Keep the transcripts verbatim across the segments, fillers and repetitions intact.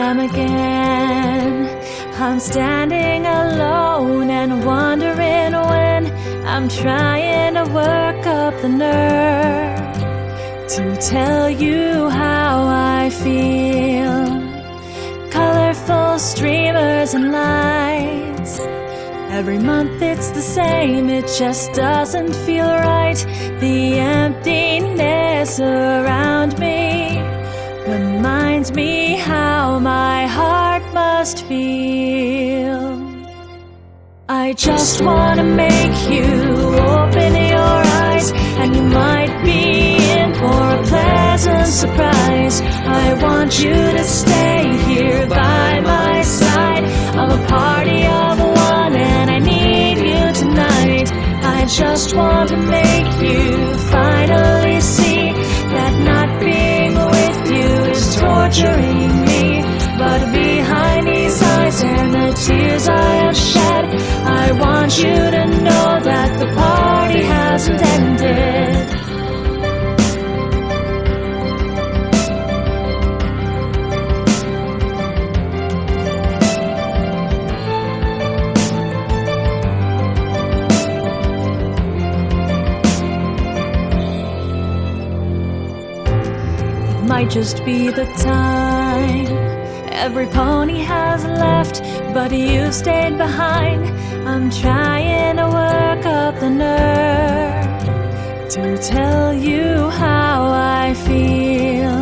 time again. I'm standing alone and wondering when I'm trying to work up the nerve to tell you how I feel. Colorful streamers and lights, every month it's the same, it just doesn't feel right. The emptiness around me reminds me how my heart must feel. I just wanna make you open your eyes, and you might be in for a pleasant surprise. I want you to stay here by my side. I'm a party of one and I need you tonight. I just want to make you finally see that not being with you is torturing me. But behind these eyes and the tears I have shed, I want you to know that the party hasn't ended. Might just be the time. Every pony has left, but you stayed behind. I'm trying to work up the nerve to tell you how I feel.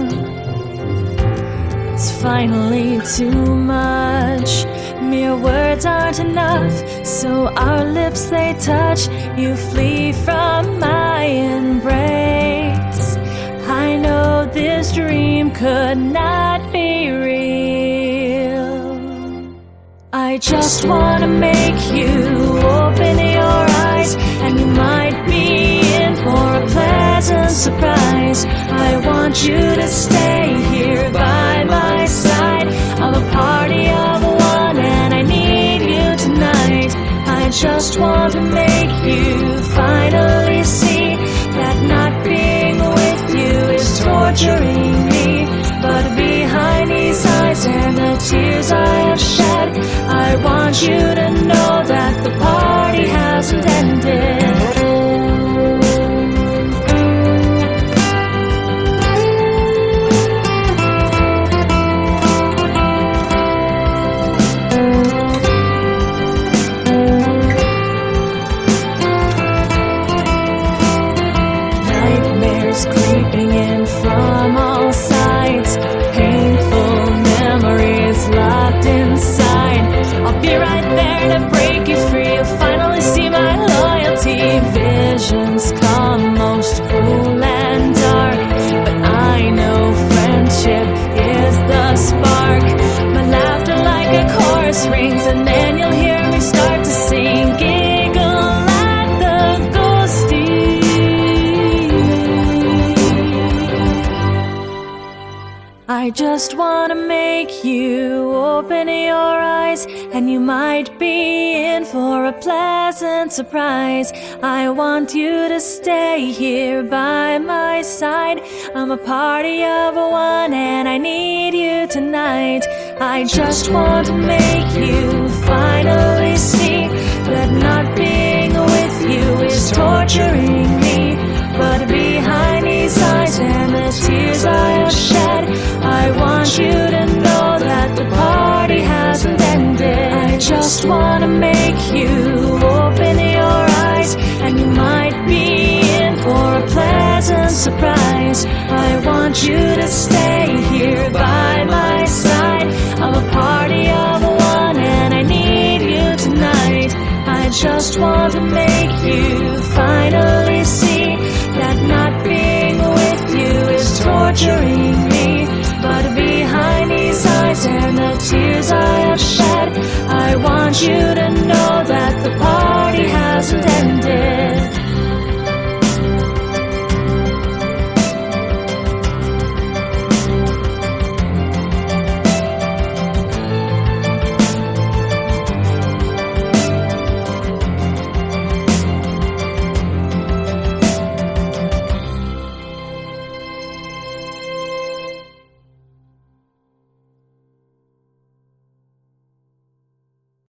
It's finally too much. Mere words aren't enough, so our lips they touch. You flee from my embrace. I know this dream could not be real. I just wanna make you open your eyes, and you might be in for a pleasant surprise. I want you to stay here by my side. I'm a party of one and I need you tonight. I just want to make you finally see that not being with you is torturing me. But behind these eyes and the tears I have shed, I want you to know that the party hasn't ended. Creeping in from all sides, painful memories locked inside. I'll be right there to break you free. You'll finally see my loyalty. Visions come most cool and dark, but I know friendship is the spark. My laughter like a chorus rings, and then you'll hear me start to sing. Giggle like the ghosties. I just wanna make you open your eyes, and you might be in for a pleasant surprise. I want you to stay here by my side. I'm a party of one and I need you tonight. I just want to make you finally see that not being with you is torturing me. But behind these eyes and the tears I have shed, I want you to know that the party hasn't ended. I just wanna make you open your eyes, and you might be in for a pleasant surprise. I want you to stay here by my side. I'm a party of one and I need you tonight. I just want to make you finally see that not being with you is torturing me. But behind these eyes and the tears I have shed, I want you to